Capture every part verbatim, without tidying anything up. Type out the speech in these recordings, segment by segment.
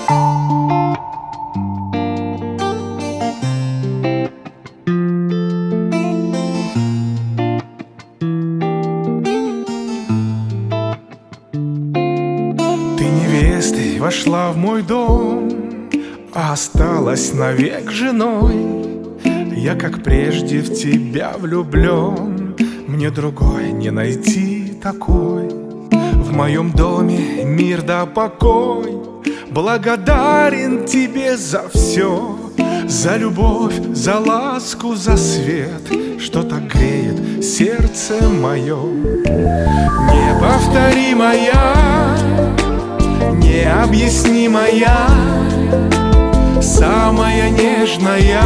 Ты невестой вошла в мой дом, а осталась навек женой. Я, как прежде, в тебя влюблен, мне другой не найти такой. В моем доме мир да покой, благодарен тебе за все, за любовь, за ласку, за свет, что так греет сердце мое. Неповторимая, необъяснимая, самая нежная,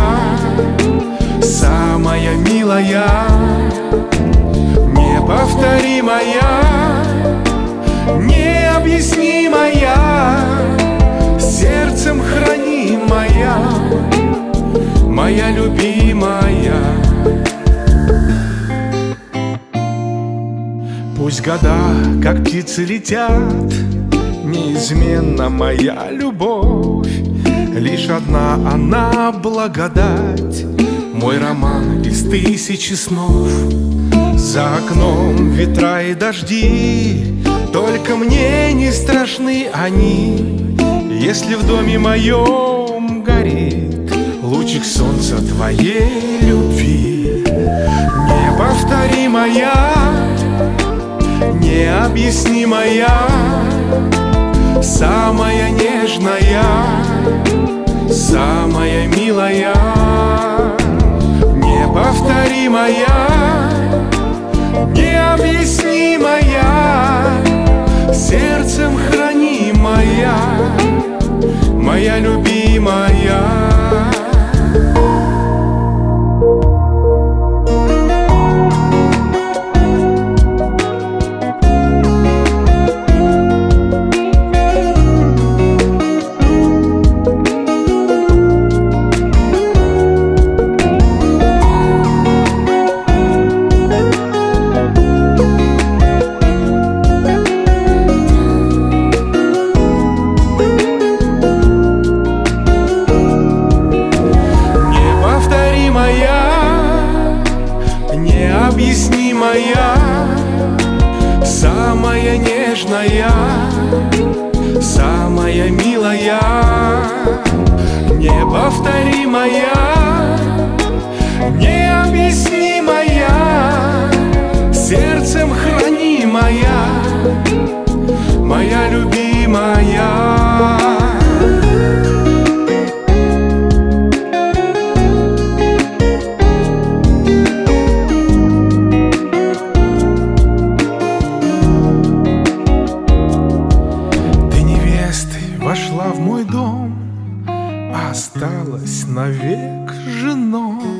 самая милая, неповторимая, необъяснимая, сердцем хранимая, моя любимая. Пусть года, как птицы, летят, неизменна моя любовь. Лишь одна она благодать, мой роман из тысячи снов. За окном ветра и дожди, только мне не страшны они, если в доме моем горит лучик солнца твоей любви. Неповторимая, необъяснимая, самая нежная, самая милая, неповторимая, необъяснимая, сердцем хранимая, моя любимая. Необъяснимая, самая нежная, самая милая, неповторимая, необъяснимая, сердцем хранимая, моя любимая. Вошла в мой дом, а осталась навек женой.